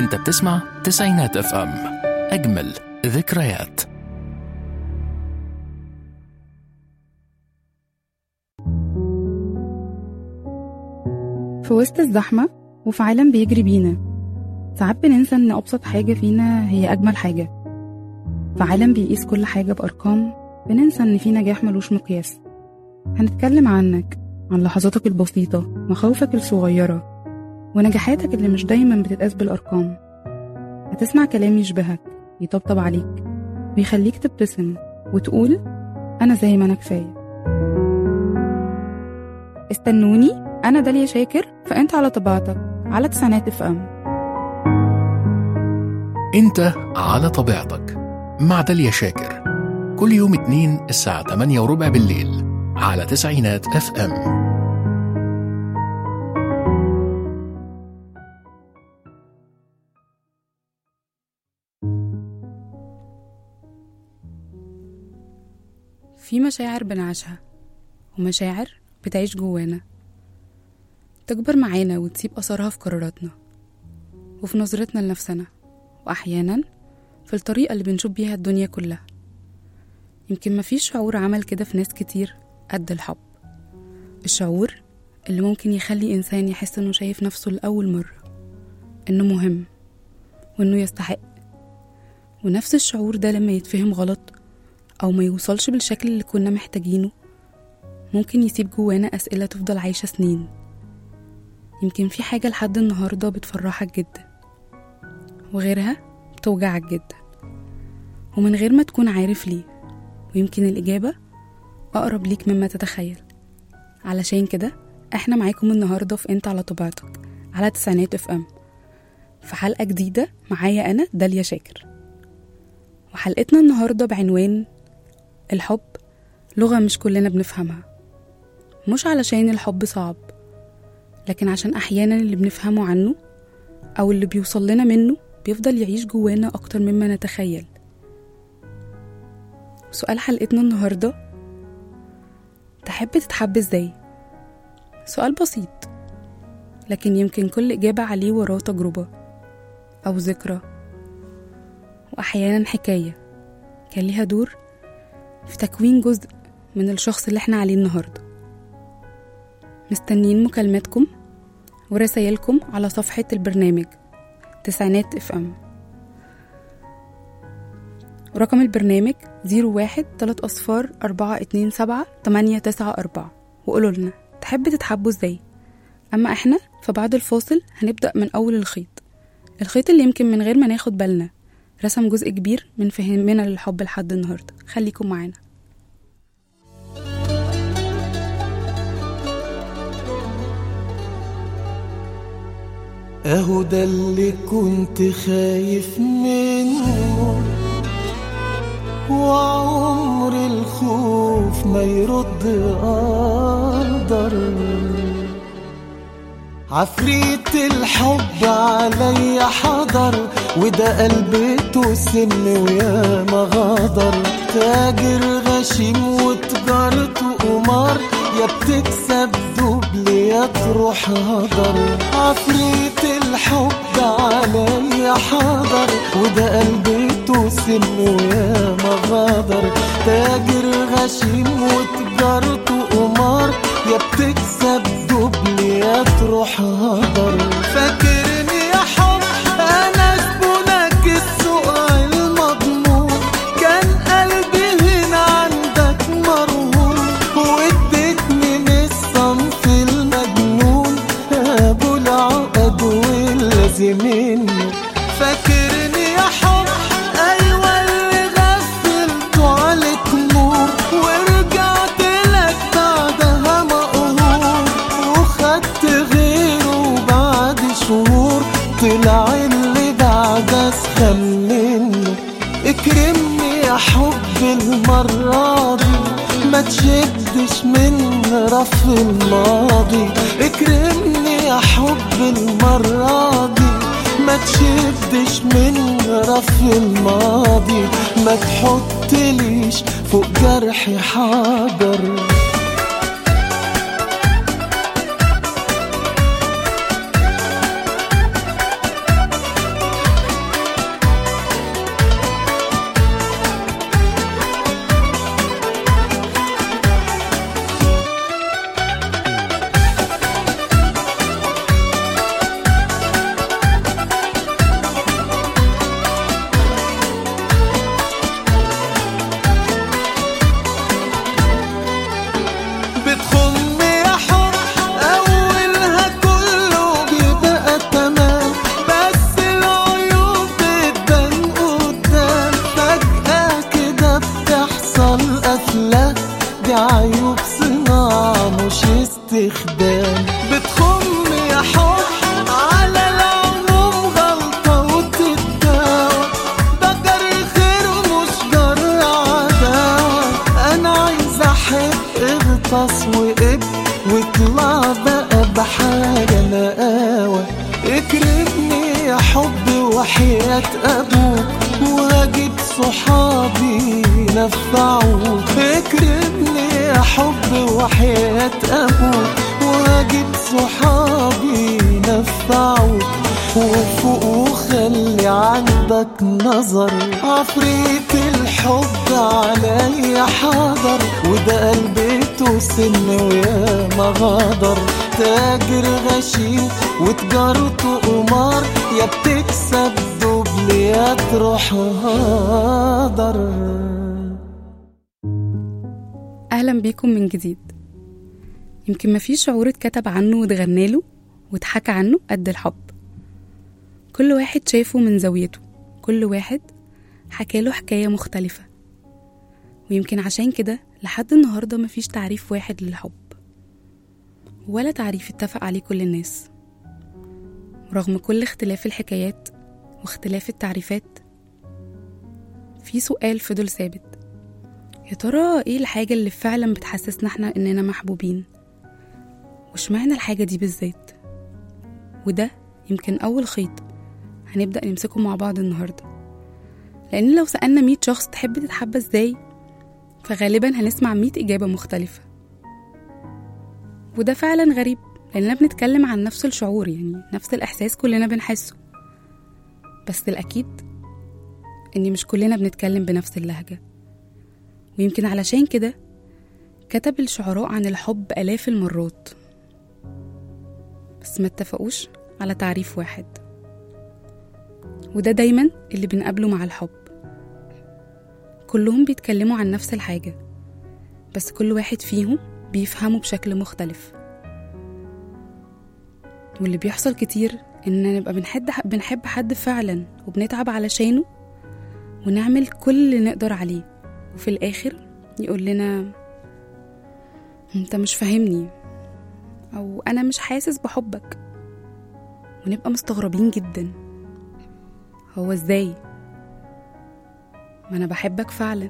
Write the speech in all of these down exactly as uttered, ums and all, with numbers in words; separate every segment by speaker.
Speaker 1: انت بتسمع تسعينات اف ام، اجمل ذكريات.
Speaker 2: في وسط الزحمة وفي عالم بيجري بينا، ساعات بننسى ان ابسط حاجة فينا هي اجمل حاجة. في عالم بيقيس كل حاجة بارقام، بننسى ان في نجاح ملوش مقياس. هنتكلم عنك، عن لحظاتك البسيطة، مخاوفك الصغيرة، ونجاحاتك اللي مش دايما بتتقاس بالارقام. هتسمع كلام يشبهك، يطبطب عليك، ويخليك تبتسم وتقول انا زي ما انا كفاية. استنوني، انا داليا شاكر، فانت على طبيعتك على تسعينات اف ام.
Speaker 1: انت على طبيعتك مع داليا شاكر، كل يوم اتنين الساعة تمانية وربع بالليل على تسعينات اف ام.
Speaker 2: في مشاعر بنعيشها ومشاعر بتعيش جوانا، تكبر معانا وتسيب أثرها في قراراتنا وفي نظرتنا لنفسنا، وأحيانا في الطريقة اللي بنشوف بيها الدنيا كلها. يمكن مفيش شعور عمل كده في ناس كتير قد الحب، الشعور اللي ممكن يخلي إنسان يحس إنه شايف نفسه لأول مرة، إنه مهم وإنه يستحق. ونفس الشعور ده لما يتفهم غلط أو ما يوصلش بالشكل اللي كنا محتاجينه، ممكن يسيب جوانا أسئلة تفضل عايشة سنين. يمكن في حاجة لحد النهاردة بتفرحك جدا وغيرها بتوجعك جدا، ومن غير ما تكون عارف ليه. ويمكن الإجابة أقرب ليك مما تتخيل. علشان كده احنا معاكم النهاردة في انت على طبيعتك على تسعينات اف ام، في حلقة جديدة معايا أنا داليا شاكر. وحلقتنا النهاردة بعنوان الحب لغة مش كلنا بنفهمها، مش علشان الحب صعب، لكن عشان أحيانا اللي بنفهمه عنه أو اللي بيوصل لنا منه بيفضل يعيش جوانا أكتر مما نتخيل. سؤال حلقتنا النهاردة: تحب تتحب ازاي؟ سؤال بسيط، لكن يمكن كل إجابة عليه وراه تجربة أو ذكرى، وأحيانا حكاية كان ليها دور في تكوين جزء من الشخص اللي احنا عليه النهاردة. مستنيين مكالماتكم ورسائلكم على صفحة البرنامج تسعينات اف ام. رقم البرنامج زيرو واحد تلات أصفار أربعة اتنين سبعة تمانية تسعة أربعة، وقولوا لنا تحب تتحبوا ازاي. أما احنا فبعد الفاصل هنبدأ من أول الخيط، الخيط اللي يمكن من غير ما ناخد بالنا رسم جزء كبير من فهمنا للحب لحد النهاردة. خليكم معانا.
Speaker 3: اهو ده اللي كنت خايف منه، وعمر الخوف ما يرد قدر. عفريت الحب عليا حضر، وده قلبته سم ويا ما غدر. تاجر غشيم وتجارته قمار، يا بتكسب دبل يا تروح هدر. عفريت الحب عليا حضر، وده قلبته سم ويا ما غدر. تاجر غشيم وتجارته قمار، يا بتكسب دبل يا تروح هدر. فاكرني يا حب انا زبونك السوق المضمون، كان قلبي هنا عندك مرهون، واديتني من الصنف المجنون ابو العقد واللازمين. فاكرني يا حب ايوه اللي غفلته عليك نور، ورجعت لك بعدها مقهور، وخدت غيره بعد شهور، طلع اللي بعد اسخن منه. اكرمني يا حب المرة دي، ما تشدش من رف الماضي. اكرمني يا حب المرة دي، ما تشدش من رف الماضي. ما تحطليش فوق جرحي حجر. تاني. بتخم يا حب على العموم غلطة وتتداوى، ده جري خير مش جرى عداوة. أنا عايز أحب اغطس وقب واطلع بقى بحاجة نقاوة. اكرمني يا حب وحياة أبوك وهجيب صحابي نفعوك. اكرمني يا حب وحياة أبوك وهجيب صحابي نفعوك. وفوق وخلي عندك نظر، عفريت الحب علي حاضر، وده قلبته سن ويا مغادر. تاجر غشيم وتجارته قمار، يا بتكسب دبل يا تروح هادر.
Speaker 2: أهلا بيكم من جديد. يمكن مفيش شعور اتكتب عنه واتغناله واتحكى عنه قد الحب. كل واحد شايفه من زاويته، كل واحد حكاله حكاية مختلفة، ويمكن عشان كده لحد النهاردة مفيش تعريف واحد للحب ولا تعريف اتفق عليه كل الناس. رغم كل اختلاف الحكايات واختلاف التعريفات، في سؤال فضل ثابت: يا ترى ايه الحاجة اللي فعلا بتحسسنا احنا اننا محبوبين؟ وشمعنا الحاجة دي بالذات؟ وده يمكن أول خيط هنبدأ نمسكه مع بعض النهاردة، لأن لو سألنا مية شخص تحب تتحب ازاي، فغالبا هنسمع مية إجابة مختلفة. وده فعلا غريب، لأننا بنتكلم عن نفس الشعور، يعني نفس الإحساس كلنا بنحسه، بس الأكيد إن مش كلنا بنتكلم بنفس اللهجة. ويمكن علشان كده كتب الشعراء عن الحب آلاف المرات، بس ما اتفقوش على تعريف واحد. وده دايما اللي بنقابله مع الحب، كلهم بيتكلموا عن نفس الحاجة، بس كل واحد فيهم بيفهموا بشكل مختلف. واللي بيحصل كتير إننا نبقى بنحب بنحب حد فعلا وبنتعب علشانه ونعمل كل اللي نقدر عليه، وفي الآخر يقول لنا انت مش فاهمني، أو أنا مش حاسس بحبك، ونبقى مستغربين جدا. هو ازاي؟ ما أنا بحبك فعلا.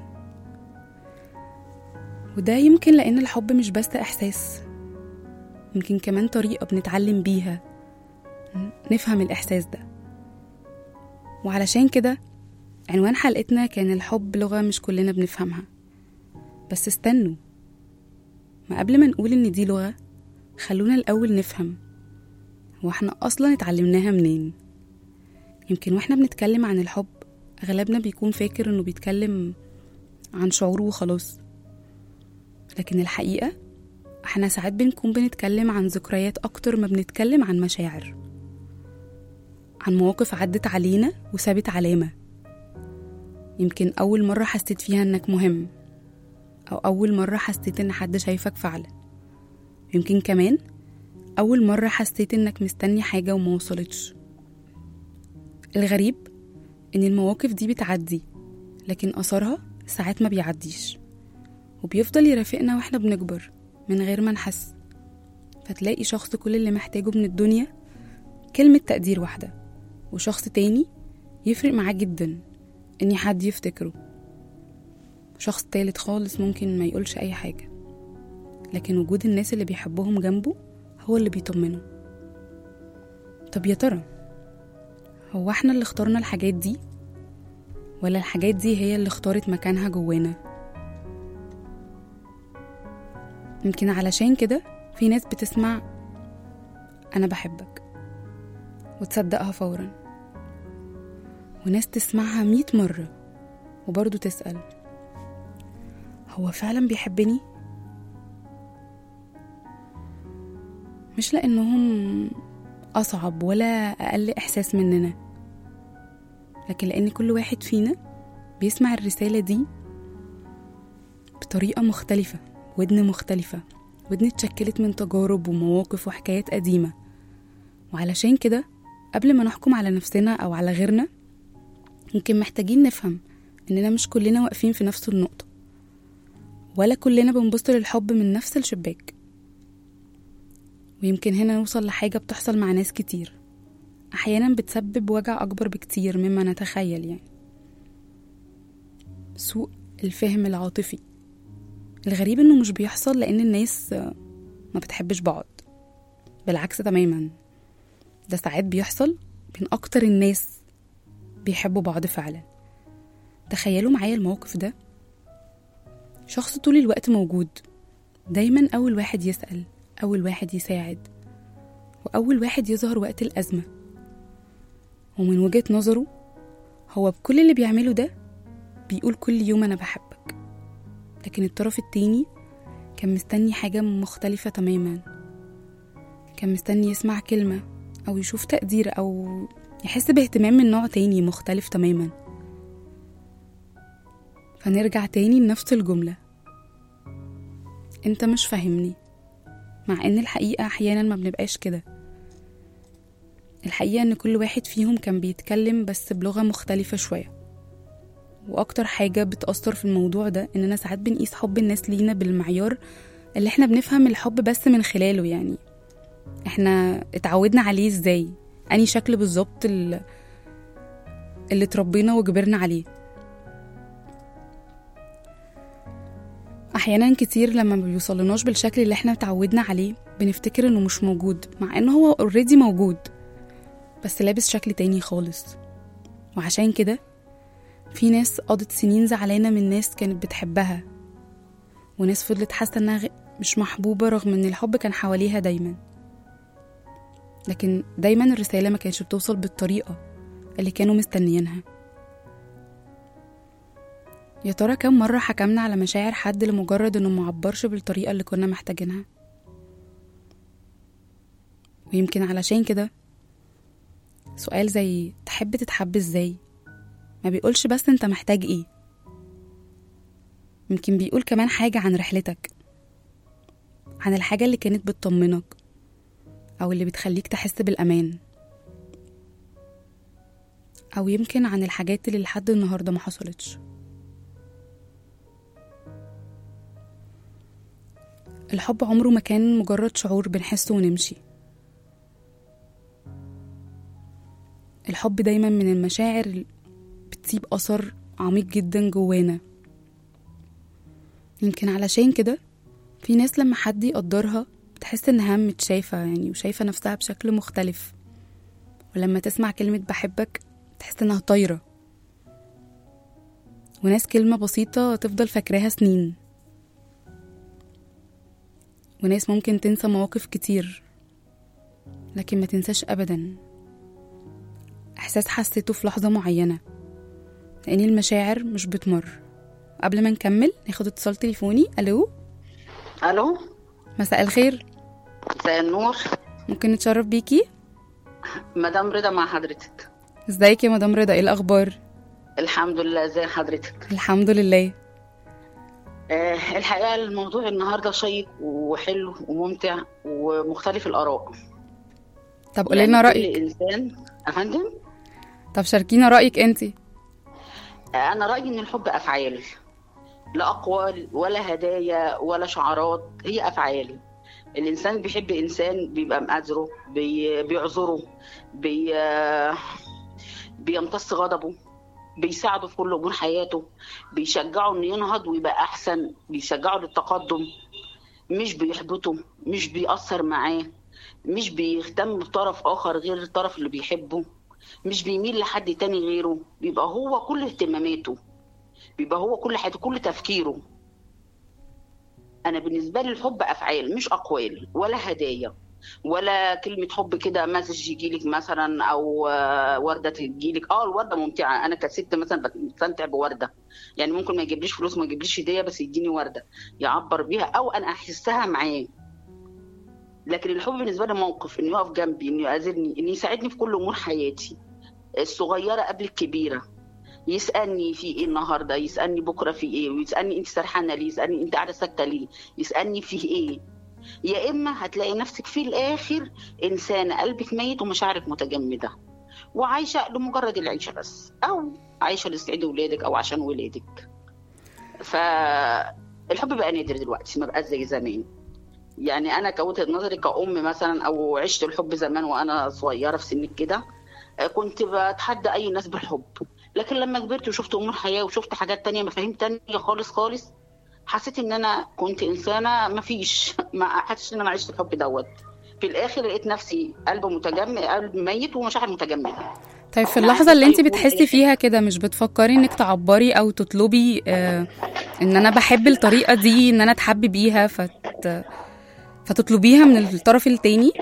Speaker 2: وده يمكن لأن الحب مش بس إحساس، يمكن كمان طريقة بنتعلم بيها نفهم الإحساس ده. وعلشان كده عنوان حلقتنا كان الحب لغة مش كلنا بنفهمها. بس استنوا، ما قبل ما نقول إن دي لغة، خلونا الأول نفهم هو احنا أصلا اتعلمناها منين. يمكن واحنا بنتكلم عن الحب أغلبنا بيكون فاكر إنه بيتكلم عن شعوره وخلاص، لكن الحقيقة احنا ساعات بنكون بنتكلم عن ذكريات أكتر ما بنتكلم عن مشاعر، عن مواقف عدت علينا وسابت علامة. يمكن أول مرة حسيت فيها إنك مهم، أو أول مرة حسيت إن حد شايفك فعلا. يمكن كمان أول مرة حسيت إنك مستني حاجة وما وصلتش. الغريب إن المواقف دي بتعدي، لكن أثرها ساعات ما بيعديش، وبيفضل يرافقنا وإحنا بنكبر من غير ما نحس. فتلاقي شخص كل اللي محتاجه من الدنيا كلمة تقدير واحدة، وشخص تاني يفرق معاه جدا إن حد يفتكره. شخص تالت خالص ممكن ما يقولش أي حاجة، لكن وجود الناس اللي بيحبهم جنبه هو اللي بيطمنه. طب يا ترى هو احنا اللي اخترنا الحاجات دي، ولا الحاجات دي هي اللي اختارت مكانها جوانا؟ يمكن علشان كده في ناس بتسمع أنا بحبك وتصدقها فورا، وناس تسمعها مية مرة وبرضو تسأل هو فعلا بيحبني؟ مش لأنهم أصعب ولا أقل إحساس مننا، لكن لأن كل واحد فينا بيسمع الرسالة دي بطريقة مختلفة، ودن مختلفة، ودن اتشكلت من تجارب ومواقف وحكايات قديمة. وعلشان كده قبل ما نحكم على نفسنا أو على غيرنا، يمكن محتاجين نفهم إننا مش كلنا واقفين في نفس النقطة، ولا كلنا بنبص للحب من نفس الشباك. ويمكن هنا نوصل لحاجة بتحصل مع ناس كتير، أحيانا بتسبب وجع أكبر بكتير مما نتخيل، يعني سوء الفهم العاطفي. الغريب إنه مش بيحصل لأن الناس ما بتحبش بعض، بالعكس تماما، ده ساعات بيحصل بين أكتر الناس بيحبوا بعض فعلا. تخيلوا معايا الموقف ده، شخص طول الوقت موجود، دايما أول واحد يسأل، أول واحد يساعد، وأول واحد يظهر وقت الأزمة، ومن وجهة نظره هو بكل اللي بيعمله ده بيقول كل يوم أنا بحبك، لكن الطرف التاني كان مستني حاجة مختلفة تماما، كان مستني يسمع كلمة أو يشوف تقدير أو يحس باهتمام من نوع تاني مختلف تماما. فنرجع تاني لنفس الجملة، انت مش فاهمني، مع ان الحقيقة احيانا ما بنبقاش كده. الحقيقة ان كل واحد فيهم كان بيتكلم بس بلغة مختلفة شوية. واكتر حاجة بتأثر في الموضوع ده اننا ساعات بنقيس حب الناس لينا بالمعيار اللي احنا بنفهم الحب بس من خلاله، يعني احنا اتعودنا عليه ازاي، اني شكل بالظبط اللي, اللي تربينا وجبرنا عليه. احيانا كتير لما ما بيوصلناش بالشكل اللي احنا اتعودنا عليه بنفتكر انه مش موجود، مع انه هو اوريدي موجود بس لابس شكل تاني خالص. وعشان كده في ناس قضت سنين زعلانة من ناس كانت بتحبها، وناس فضلت حاسة انها مش محبوبة رغم ان الحب كان حواليها دايما، لكن دايما الرسالة ما كانتش بتوصل بالطريقة اللي كانوا مستنيينها. يا ترى كم مرة حكمنا على مشاعر حد لمجرد انه معبرش بالطريقة اللي كنا محتاجينها؟ ويمكن علشان كده سؤال زي تحب تتحب ازاي ما بيقولش بس انت محتاج ايه، يمكن بيقول كمان حاجة عن رحلتك، عن الحاجة اللي كانت بتطمنك او اللي بتخليك تحس بالامان، او يمكن عن الحاجات اللي لحد النهاردة ما حصلتش. الحب عمره ما كان مجرد شعور بنحسه ونمشي. الحب دايما من المشاعر اللي بتسيب أثر عميق جدا جوانا. يمكن علشان كده في ناس لما حد يقدرها بتحس انها متشايفة، يعني وشايفة نفسها بشكل مختلف، ولما تسمع كلمة بحبك تحس انها طايرة. وناس كلمة بسيطة تفضل فاكراها سنين، وناس ممكن تنسى مواقف كتير لكن ما تنساش أبدا إحساس حسيته في لحظة معينة، لأن المشاعر مش بتمر. قبل ما نكمل ناخد اتصال تليفوني. ألو.
Speaker 4: ألو،
Speaker 2: مساء الخير.
Speaker 4: مساء النور.
Speaker 2: ممكن نتشرف بيكي؟
Speaker 4: مدام رضا مع حضرتك.
Speaker 2: ازيك يا مدام رضا، ايه الأخبار؟
Speaker 4: الحمد لله، ازي حضرتك؟
Speaker 2: الحمد لله.
Speaker 4: آه الحقيقة الموضوع النهاردة شيق وحلو وممتع ومختلف الآراء.
Speaker 2: طب قولي لنا
Speaker 4: يعني
Speaker 2: رأيك.
Speaker 4: كل إنسان أفندم.
Speaker 2: طب شاركينا رأيك انتي.
Speaker 4: آه أنا رأيي إن الحب أفعال، لا أقوال ولا هدايا ولا شعارات، هي أفعال. الإنسان بيحب إنسان بيبقى مقدره، بي بيعذره، بي بيمتص غضبه، بيساعده في كل أمور حياته، بيشجعه إنه ينهض ويبقى أحسن، بيشجعه للتقدم، مش بيحبطه، مش بيأثر معاه، مش بيهتم بطرف آخر غير الطرف اللي بيحبه، مش بيميل لحد تاني غيره، بيبقى هو كل اهتماماته، بيبقى هو كل حياته، كل تفكيره. أنا بالنسبة لي الحب أفعال مش أقوال ولا هدايا ولا كلمة حب كده مسج يجيلك مثلا أو وردة تجيلك. اه الوردة ممتعة، أنا كست مثلا بستمتع بوردة، يعني ممكن ما يجيبليش فلوس ما يجيبليش هدية بس يديني وردة يعبر بيها أو أنا أحسها معاه. لكن الحب بالنسبة لي موقف، إنه يقف جنبي، إنه يعذرني، إنه يساعدني في كل أمور حياتي الصغيرة قبل الكبيرة، يسألني في إيه النهاردة، يسألني بكرة في إيه، ويسألني أنت سرحانة ليه، يسألني أنت قاعدة ساكتة ليه، يسألني فيه إيه. يا إما هتلاقي نفسك في الآخر إنسانة قلبك ميت ومشاعرك متجمدة وعايشة لمجرد العيشة بس، أو عايشة لسعيد ولادك أو عشان ولادك. فالحب بقى نادر دلوقتي، ما بقى زي زمان. يعني انا كوجهة نظري كأم مثلا، او عشت الحب زمان وانا صغيره في سن كده، كنت بتحدى اي ناس بالحب. لكن لما كبرت وشفت امور حياه وشفت حاجات تانية، مفاهيم تانية خالص خالص، حسيت ان انا كنت انسانه ما فيش ما حسيتش ان انا عشت الحب دوت. في الاخر لقيت نفسي قلب متجمد، قلب ميت ومشاعر متجمده.
Speaker 2: طيب في اللحظة اللي انت بتحسي فيها كده مش بتفكري انك تعبري او تطلبي آه ان انا بحب الطريقة دي ان انا اتحب بيها فت... فتطلبيها من الطرف التاني؟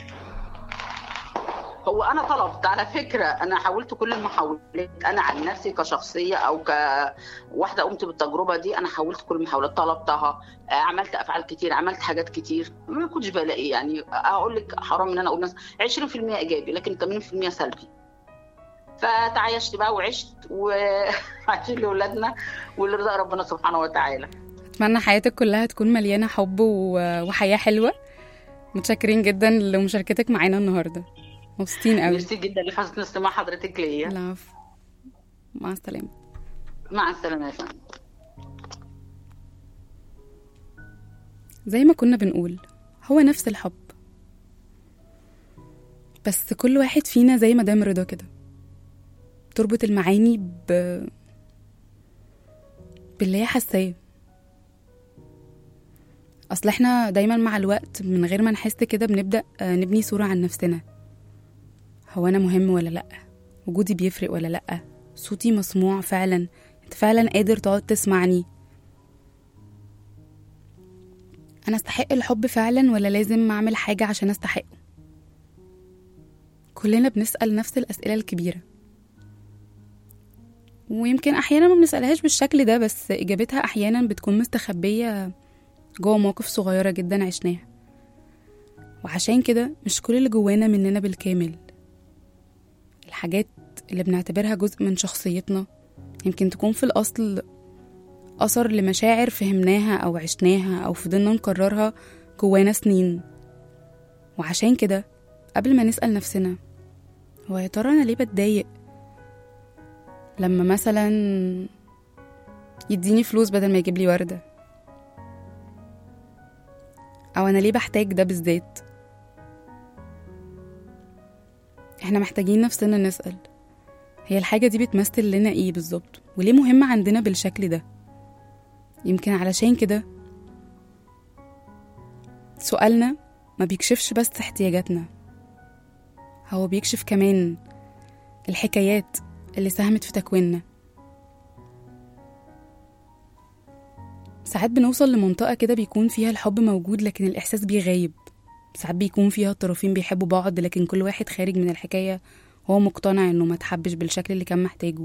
Speaker 4: هو انا طلبت على فكره، انا حاولت كل المحاولات، انا عن نفسي كشخصيه او كواحده قمت بالتجربه دي، انا حاولت كل المحاولات، طلبتها، عملت افعال كتير، عملت حاجات كتير، ما كنتش بلاقي. يعني اقول لك حرام ان انا اقول مثلا عشرين في المية ايجابي لكن ثمانين في المية سلبي. فتعايشت بقى وعشت وعايشين لاولادنا واللي رضا ربنا سبحانه وتعالى.
Speaker 2: اتمنى حياتك كلها تكون مليانه حب وحياه حلوه. متشكرين جدا لمشاركتك معانا النهارده، مبسوطين قوي.
Speaker 4: ميرسي جدا لحسن استماع حضرتك ليا.
Speaker 2: العفو، مع السلامه.
Speaker 4: مع السلامه يا فندم.
Speaker 2: زي ما كنا بنقول هو نفس الحب، بس كل واحد فينا زي مدام رضا كده تربط المعاني ب... باللي هي حاساه. اصل احنا دايما مع الوقت من غير ما نحس كده بنبدأ نبني صورة عن نفسنا. هو انا مهم ولا لأ؟ وجودي بيفرق ولا لأ؟ صوتي مسموع فعلا؟ انت فعلا قادر تقعد تسمعني؟ انا استحق الحب فعلا ولا لازم اعمل حاجة عشان استحقه؟ كلنا بنسأل نفس الأسئلة الكبيرة، ويمكن احيانا ما بنسألهاش بالشكل ده، بس اجابتها احيانا بتكون مستخبية جوه مواقف صغيرة جدا عشناها. وعشان كده مش كل اللي جوانا مننا بالكامل. الحاجات اللي بنعتبرها جزء من شخصيتنا يمكن تكون في الأصل أثر لمشاعر فهمناها أو عشناها أو فضلنا نكررها جوانا سنين. وعشان كده قبل ما نسأل نفسنا هو يا ترى أنا ليه بتضايق لما مثلا يديني فلوس بدل ما يجيب لي وردة، أو أنا ليه بحتاج ده بالذات، احنا محتاجين نفسنا نسأل هي الحاجة دي بتمثل لنا ايه بالظبط، وليه مهمة عندنا بالشكل ده. يمكن علشان كده سؤالنا ما بيكشفش بس احتياجاتنا، هو بيكشف كمان الحكايات اللي ساهمت في تكويننا. ساعات بنوصل لمنطقة كده بيكون فيها الحب موجود لكن الإحساس بيغيب. ساعات بيكون فيها الطرفين بيحبوا بعض لكن كل واحد خارج من الحكاية هو مقتنع انه ما تحبش بالشكل اللي كان محتاجه.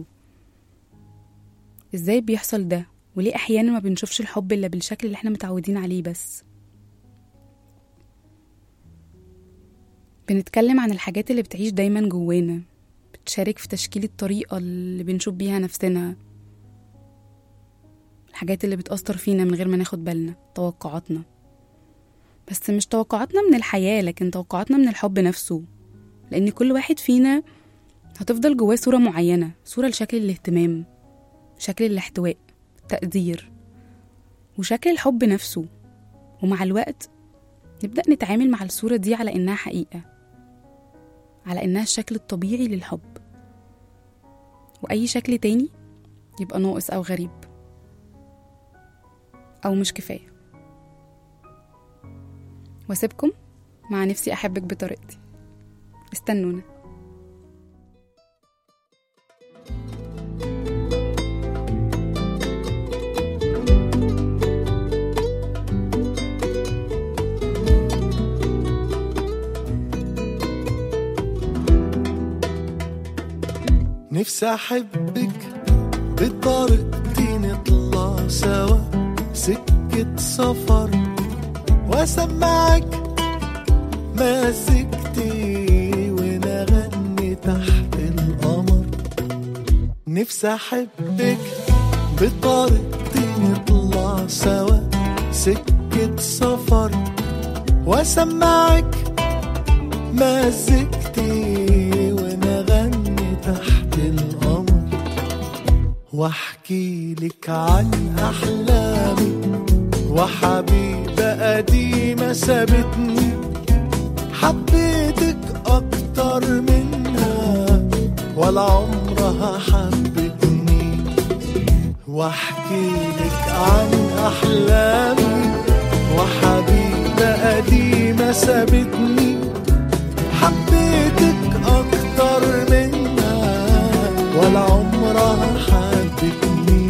Speaker 2: ازاي بيحصل ده؟ وليه احيانا ما بنشوفش الحب الا بالشكل اللي احنا متعودين عليه بس؟ بنتكلم عن الحاجات اللي بتعيش دايما جوانا، بتشارك في تشكيل الطريقة اللي بنشوف بيها نفسنا، الحاجات اللي بتأثر فينا من غير ما ناخد بالنا، توقعاتنا. بس مش توقعاتنا من الحياة لكن توقعاتنا من الحب نفسه، لأن كل واحد فينا هتفضل جواه صورة معينة، صورة لشكل الاهتمام، شكل الاحتواء، التقدير، وشكل الحب نفسه. ومع الوقت نبدأ نتعامل مع الصورة دي على إنها حقيقة، على إنها الشكل الطبيعي للحب، وأي شكل تاني يبقى ناقص أو غريب أو مش كفاية. واسيبكم مع نفسي أحبك بطريقتي. استنونا.
Speaker 3: نفسي أحبك بطريقتي، نطلع سوا سكة سفر وأسمعك مزيكتي ونغني تحت القمر. نفسي أحبك بطريقتي، نطلع سوا سكة سفر وأسمعك مزيكتي ونغني تحت القمر، واحكي لك عن أحلامي وحبيب بقى دي ما سابتني، حبيتك اكتر منها ولا عمرها حبتني. واحكي لك عن احلامي وحبيبة دي ما سابتني، حبيتك اكتر منها ولا عمرها حبتني.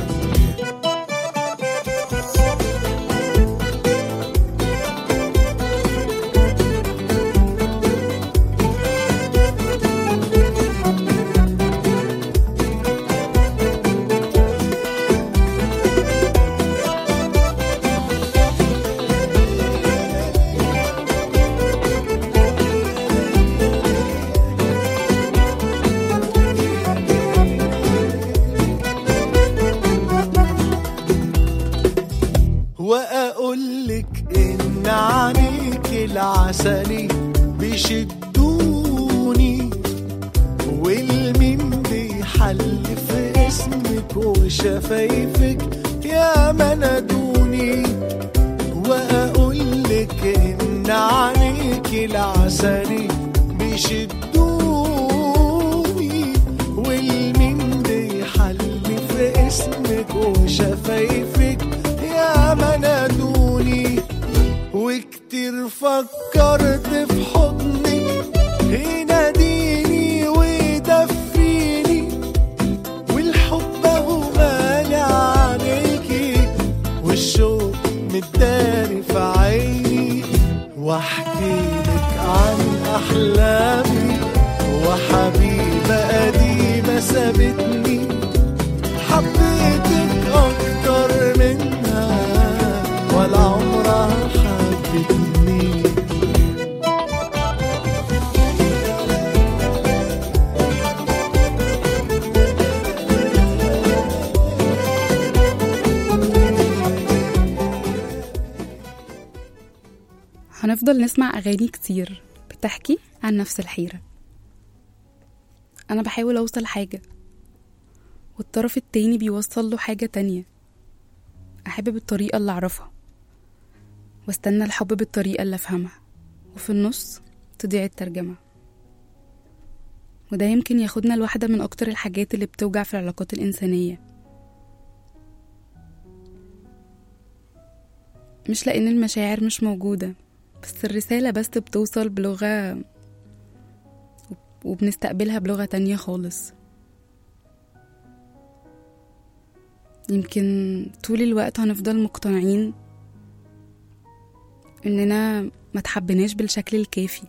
Speaker 3: وأقولك إن عينيك العسلي بيشدوني، والمين بيحلف اسمك وشفايفك يا منادوني. وأقولك إن عينيك العسلي بيشدوني، والمين بيحلف اسمك وشفايفك يا منادوني. وكتير فكرت في حضنك يناديني ويدفيني، والحب اهو مالي عليكي والشوق متداري في عيني. واحكي لك عن احلامي وحبيبة دي ما سابتني، حبيتك اكتر منها ولا عمرها حبتني.
Speaker 2: هنفضل نسمع أغاني كتير بتحكي عن نفس الحيرة. أنا بحاول أوصل حاجة والطرف التاني بيوصل له حاجة تانية. أحب بالطريقة اللي أعرفها واستنى الحب بالطريقة اللي أفهمها، وفي النص تضيع الترجمة. وده يمكن ياخدنا لواحدة من أكتر الحاجات اللي بتوجع في العلاقات الإنسانية، مش لأن المشاعر مش موجودة، بس الرسالة بس بتوصل بلغة وبنستقبلها بلغة تانية خالص. يمكن طول الوقت هنفضل مقتنعين إننا ما تحبناش بالشكل الكافي،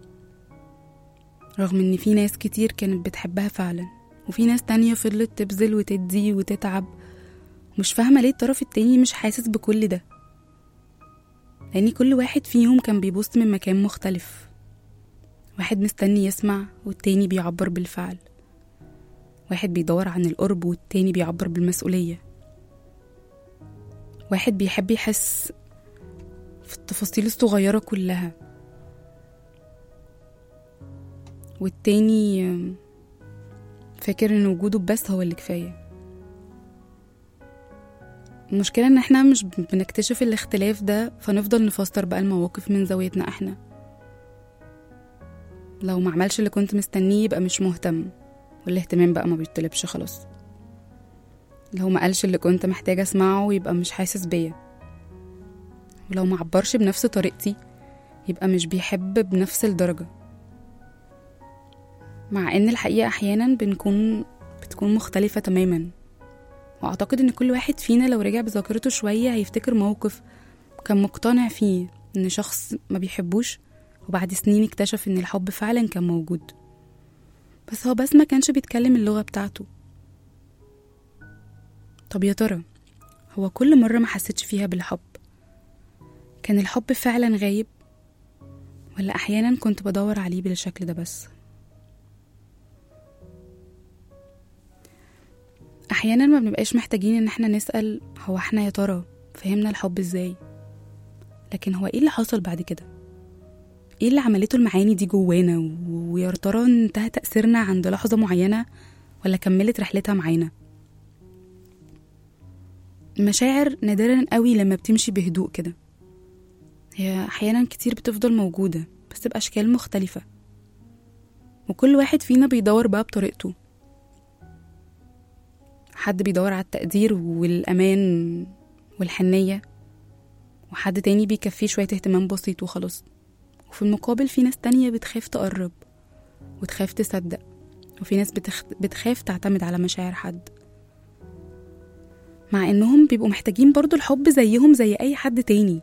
Speaker 2: رغم إن في ناس كتير كانت بتحبها فعلا، وفي ناس تانية فضلت تبذل وتدي وتتعب، مش فاهمة ليه الطرف التاني مش حاسس بكل ده. لأن كل واحد فيهم كان بيبص من مكان مختلف، واحد مستني يسمع والتاني بيعبر بالفعل، واحد بيدور عن القرب والتاني بيعبر بالمسؤولية، واحد بيحب يحس في التفاصيل الصغيرة كلها، والتاني فاكر ان وجوده بس هو اللي كفاية. المشكلة ان احنا مش بنكتشف الاختلاف ده، فنفضل نفسر بقى المواقف من زاويتنا احنا. لو ما عملش اللي كنت مستنيه يبقى مش مهتم، والاهتمام بقى ما بيطلبش خلاص. لو ما قالش اللي كنت محتاجة اسمعه يبقى مش حاسس بيا، ولو ما عبرش بنفس طريقتي يبقى مش بيحب بنفس الدرجة. مع ان الحقيقة احيانا بنكون بتكون مختلفة تماما. واعتقد ان كل واحد فينا لو رجع بذاكرته شوية هيفتكر موقف كان مقتنع فيه ان شخص ما بيحبوش، وبعد سنين اكتشف ان الحب فعلا كان موجود، بس هو بس ما كانش بيتكلم اللغة بتاعته. طب يا ترى هو كل مرة ما حسيتش فيها بالحب كان الحب فعلا غايب، ولا احيانا كنت بدور عليه بالشكل ده بس؟ احيانا ما بنبقاش محتاجين ان احنا نسأل هو احنا يا ترى فهمنا الحب ازاي، لكن هو ايه اللي حصل بعد كده؟ ايه اللي عملته المعاني دي جوانا؟ ويا ترى انتهى تأثيرنا عند لحظة معينة ولا كملت رحلتها معانا؟ المشاعر نادرا قوي لما بتمشي بهدوء كده، هي أحيانا كتير بتفضل موجودة بس بأشكال مختلفة، وكل واحد فينا بيدور بقى بطريقته. حد بيدور على التقدير والأمان والحنية، وحد تاني بيكفيه شوية اهتمام بسيط وخلاص. وفي المقابل في ناس تانية بتخاف تقرب وتخاف تصدق، وفي ناس بتخ... بتخاف تعتمد على مشاعر حد، مع انهم بيبقوا محتاجين برضو الحب زيهم زي اي حد تاني.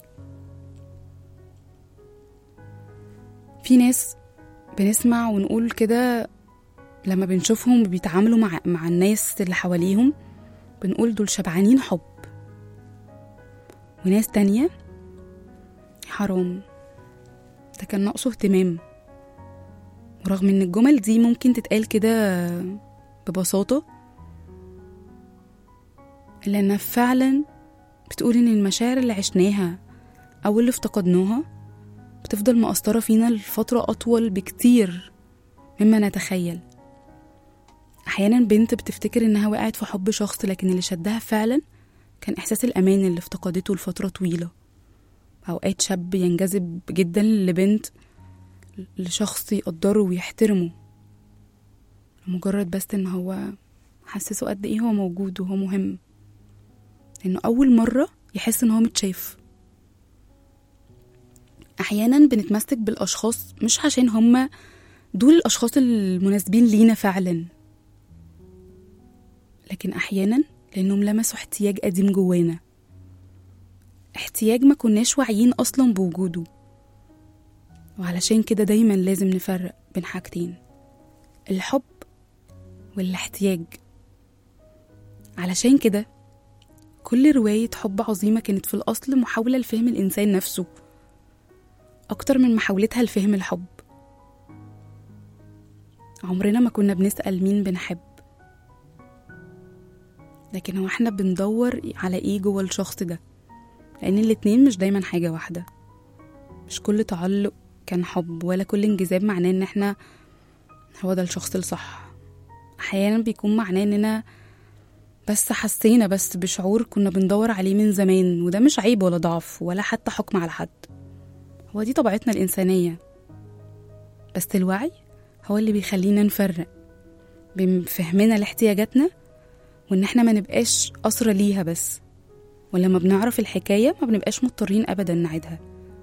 Speaker 2: في ناس بنسمع ونقول كده لما بنشوفهم بيتعاملوا مع, مع الناس اللي حواليهم، بنقول دول شبعانين حب. وناس تانية حرام، ده كان ناقصه اهتمام. ورغم ان الجمل دي ممكن تتقال كده ببساطة، إلا انها فعلا بتقول ان المشاعر اللي عشناها او اللي افتقدناها بتفضل مؤثرة فينا لفترة أطول بكتير مما نتخيل. أحيانا بنت بتفتكر إنها وقعت في حب شخص، لكن اللي شدها فعلا كان إحساس الأمان اللي افتقدته لفترة طويلة. أوقات شاب ينجذب جدا لبنت، لشخص يقدره ويحترمه مجرد بس إن هو حسسه قد إيه هو موجود وهو مهم، لأنه أول مرة يحس إن هو متشاف. أحيانا بنتمسك بالأشخاص مش عشان هم دول الأشخاص المناسبين لينا فعلا، لكن أحيانا لأنهم لمسوا احتياج قديم جوانا، احتياج ما كناش واعيين أصلا بوجوده. وعلشان كده دايما لازم نفرق بين حاجتين، الحب والاحتياج. علشان كده كل رواية حب عظيمة كانت في الأصل محاولة لفهم الإنسان نفسه أكتر من محاولتها لفهم الحب. عمرنا ما كنا بنسأل مين بنحب، لكن هو احنا بندور على ايه جوه الشخص ده، لأن الاتنين مش دايما حاجة واحدة. مش كل تعلق كان حب، ولا كل انجذاب معناه ان احنا هو ده الشخص الصح. أحيانا بيكون معناه اننا بس حسينا بس بشعور كنا بندور عليه من زمان، وده مش عيب ولا ضعف ولا حتى حكم على حد، هو دي طبيعتنا الإنسانية. بس الوعي هو اللي بيخلينا نفرق بين فهمنا لاحتياجاتنا وإن احنا ما نبقاش أسرى ليها بس، ولما بنعرف الحكاية ما بنبقاش مضطرين أبدا نعيدها.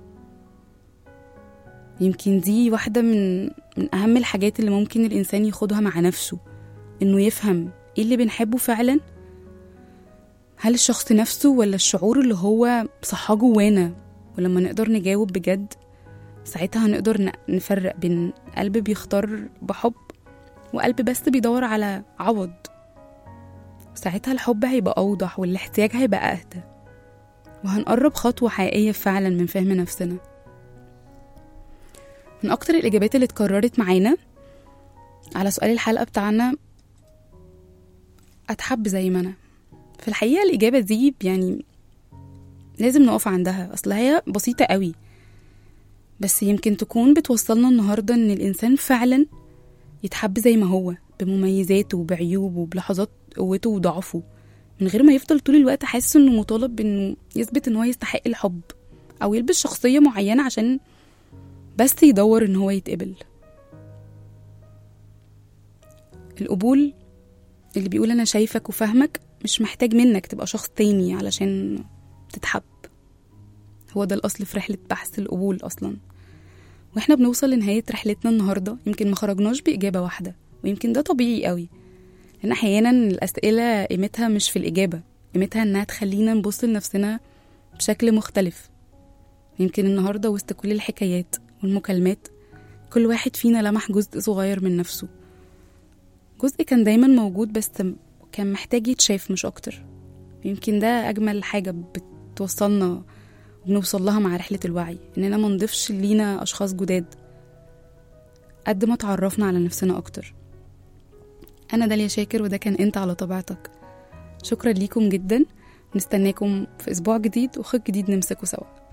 Speaker 2: يمكن دي واحدة من, من أهم الحاجات اللي ممكن الإنسان ياخدها مع نفسه، إنه يفهم إيه اللي بنحبه فعلا، هل الشخص نفسه ولا الشعور اللي هو صحاه جوانا. ولما نقدر نجاوب بجد، ساعتها هنقدر نفرق بين قلب بيختار بحب وقلب بس بيدور على عوض. ساعتها الحب هيبقى أوضح والاحتياج هيبقى أهدى، وهنقرب خطوة حقيقية فعلا من فهم نفسنا. من أكتر الإجابات اللي اتكررت معانا على سؤال الحلقة بتاعنا، أتحب زي ما أنا. في الحقيقة الإجابة دي يعني لازم نقف عندها، أصل هي بسيطة قوي، بس يمكن تكون بتوصلنا النهاردة إن الإنسان فعلا يتحب زي ما هو، بمميزاته وبعيوبه وبلحظات قوته وضعفه، من غير ما يفضل طول الوقت حاسس إنه مطالب بإنه يثبت إن هو يستحق الحب، أو يلبس شخصية معينة عشان بس يدور إن هو يتقبل. القبول اللي بيقول أنا شايفك وفهمك مش محتاج منك تبقى شخص تاني علشان تتحب، هو ده الأصل في رحلة بحث القبول أصلا. وإحنا بنوصل لنهاية رحلتنا النهاردة، يمكن ما خرجناش بإجابة واحدة، ويمكن ده طبيعي قوي، لأن أحيانا الأسئلة قيمتها مش في الإجابة، قيمتها إنها تخلينا نبص لنفسنا بشكل مختلف. يمكن النهاردة وسط كل الحكايات والمكالمات كل واحد فينا لمح جزء صغير من نفسه، جزء كان دايما موجود بس كان محتاج يتشاف مش أكتر. يمكن ده أجمل حاجة بتوصلنا وبنوصل لها مع رحلة الوعي، إننا ما نضيفش لينا أشخاص جداد قد ما تعرفنا على نفسنا أكتر. أنا داليا شاكر، وده كان أنت على طبيعتك. شكرا ليكم جدا، نستناكم في أسبوع جديد وخط جديد نمسكه سوا.